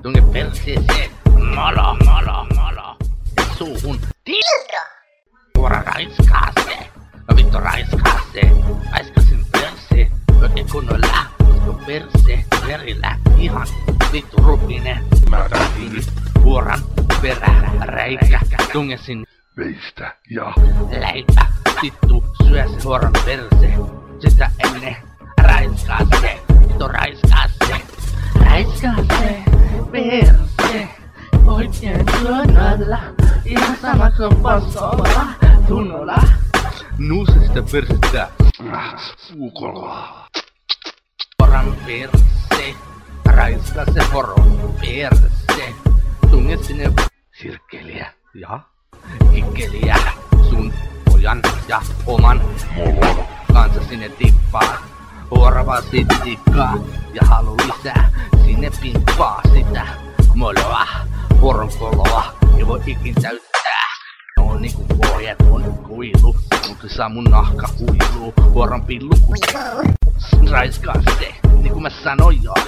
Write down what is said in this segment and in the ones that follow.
tunge perseeseen, molo, molo, molo, ja suuhun tirra. Suora raiskaase, no vittu raiskaase, raiskasin perse, oikein kunnolla, kun perse, verillä, ihan vittu rupinen. Mä tähtin vuoran perä, räikä, tungesin veistä ja leipä, vittu syö se huoran perse, sitä ennen raiskaase, vittu raiskaase, raiskaase, perse, oikein kunnolla, ihan sama kuin passolla, tunnolla. Nuuse sitä persettä, suukolla. Horan perse, raiskaase horon perse, tunge sinne sirkkeliä ja kikkeliä sun pojan ja oman molon kanssa sinne tippaa. Huorava sit tikkaa ja halu lisää, sinne pimppaa sitä moloa, horonkoloa, ei voi ikin täyttää. No niinku pohjat on kuilu, mutta saa mun nahka kuiluu, huoran pillu kuiluu. Raiskaa se, niinku mä sanoin jo.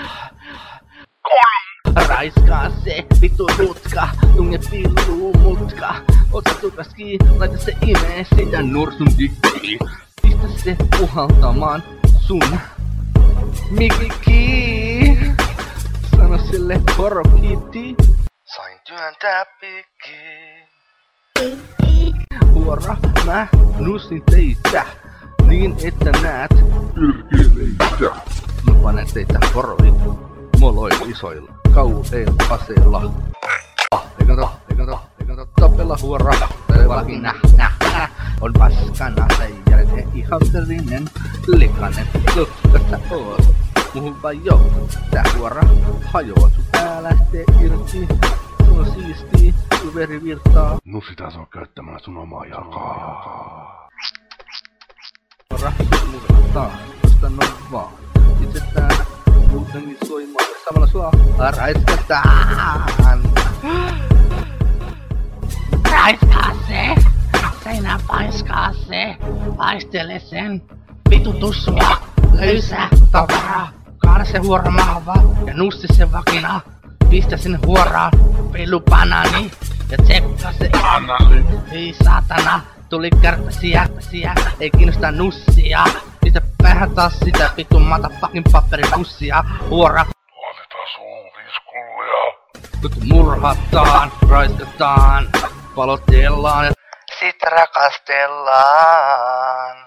Raiskaa se, vittu rutka, tunge pilluu mutka. Ota tukas kiinni, laita se imee sitä nursun dikkiin. Pistä se puhaltamaan sun mikki. Sano sille horokiitti. Sain työntää pikkiin. Huora, mä nussin teitä, niin että näet Pyrkileitä. mä panen teitä horoin, moloilla isoilla, kauheilla aseilla. Eikä tapella huora, todellakin nä. On paskana seijäinen, ihan verinen, likainen, lukkasta oot. Muhun vaan joo, tää huora hajoaa, sun pää lähtee irti. Se on siistii, sun veri virtaa. Sitä saa käyttämään sun omaa jalkaa. Huora, muuttaa, tosta noin vaan. Itse tää muutenkin soimaa, samalla sua raiskataan. Raiskaa se! Seinää paiskaa se! Paistele sen! Vitutussua! Löysää tavaraa! Kaada se huora mahva ja nussi se vakina! Pistä sen huoraan! Peilu banaani! Ja tsekkaa se anali! Ei saatana! Tuli kärpäsiä! Ei kiinnosta nussia! Pistä päähän taas sitä vitun motherfucking paperipussia! Huora! Laitetaan suuviskuluja. Nyt murhataan, raiskataan, palotellaan ja sit rakastellaan.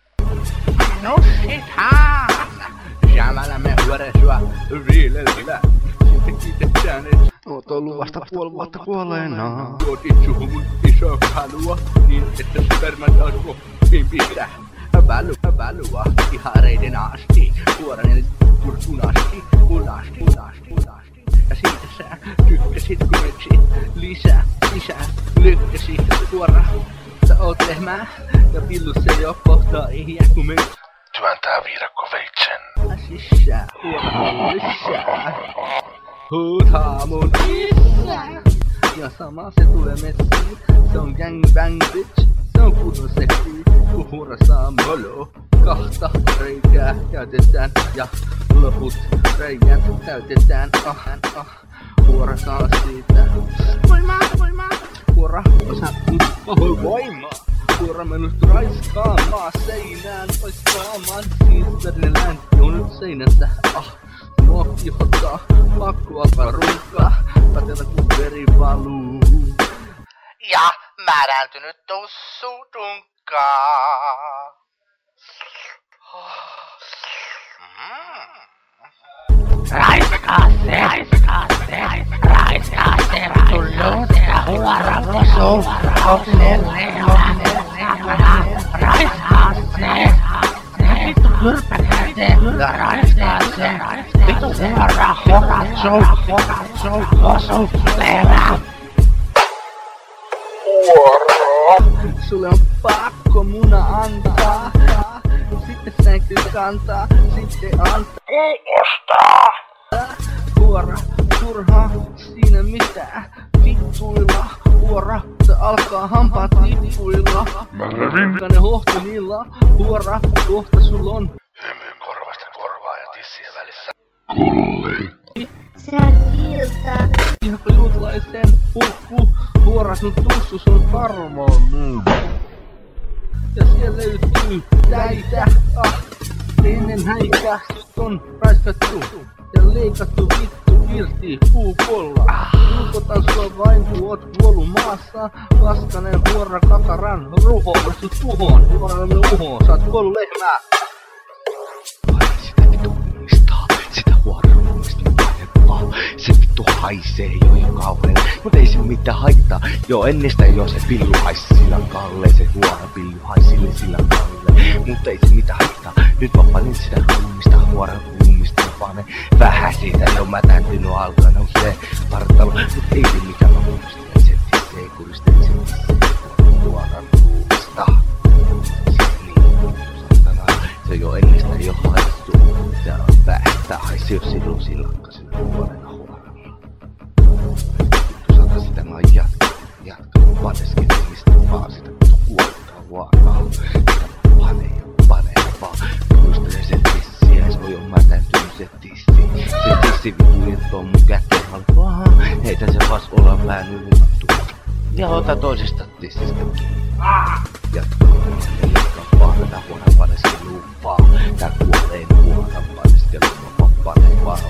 Nussitaan! Jämällä me huoresua viilellä. Sitten kiitetään, et oot ollut vasta puoli vuotta kuolleena. Tuotit suhun mun iso halua, niin että spermat alkoi pistää. Välua ihareiden asti, huoran eli kurkunasti, punasti. Ja siitä sä tykkäsit kun etsit lisää, lykkäsit suora. Sä oot lehmää ja pillu se jo kohtaa ihjää kun me Työntää viidakko veitsen. sisään, huora lisää. Huutaa mun isää. Ja sama se tulee messiin, se on gangbang bitch. Se on kunnon seksi, kun huora saa molo. Kahta reikää käytetään ja loput reijät täytetään. Huora saa siitä voimaa. Huora osaa voimaa. Huora mennyt raiskaamaan seinään, paiskaamaan siisverinen länti on nyt seinässä. Mua kihottaa, pakko alkaa runkaa, patella kun veri valuu. Ja määrääntynyt tussu tunkaa. Raiskaa se, tullut ja huora vosu, raiskaa se, vittu kyrpäkäte, raiskaa se, vittu huora, vosu, lehmä. Sulle on pakko muna antaa, sitten sänky kantaa, sitten antaa. Kuulostaa. Huora, turha, siinä mitään, vittuilla. Huora, se alkaa hampaat tippuilla. Mä revin. Ne hohtonilla, huora, kohta sul on. Hymyyn korvasta korvaa ja tissien välissä. Sä siltä. Ihanko juutalaisen huora sun tussus on karmoon. Ja siellä löytyy täitä, ennen häikähdyt on raiskattu ja leikattu vittu irti puukolla. Ruukotan sua vain kun oot kuollu maassa, vaskanen huora kakaran ruhoon, sut tuhoon, huoramme uhoon, saat kuollu lehmää. Sitä vittu ummistaa, sitä huoruumista parempaa. Se vittu haisee jo kauhean, mut ei se mitään haittaa. Jo ennestään jo se pillu haisi sillä kalle, se huora pillu haisi sillä kalle. Mut ei se mitään haittaa, nyt mä panin sitä ruumista, huoran ruumista. Ne vähän siitä jo mätäntynyt alkanut se partalo, mut ei se mitään lopusta. Se tissee kuristen, se tissee huoran ruumista. Se jo ennestään jo haistuu, ja vähtää haisi jo silloin sillakkasilla huolena huoralla. Sata sitä mä jatkanut paneskelemistä vaan sitä kuoltaa huoraa. Sitä panee vaan, kuustelee se tissiä, se on jo mätäntynyt se tissi. Se tissi vittu irtoo mun käteen halpaa, heitä se vas olla vähän vittu. Ja ota toisesta tissistä kiinni. Jatkaa vaan tätä huonan paneskelua vaan. Tää kuoleen huonan paneskelua vaan panee vaan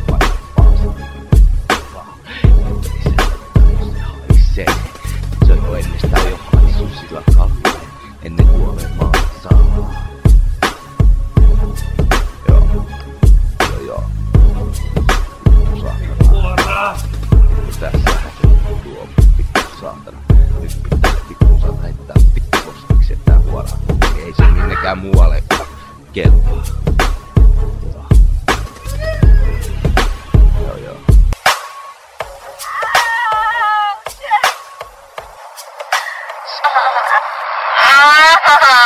mutta ei se haittaa, jos se haisee. Se on jo ennestään jo haissu sillä kalleen, ennen kuolemaa saa. Joo. Saatana. Tässähän se tuo pikku saatana. Nyt pitää pikku saatana heittää pikku postiksi, että tää huoraan. Ei se minnekään muualle kelpaa. Joo.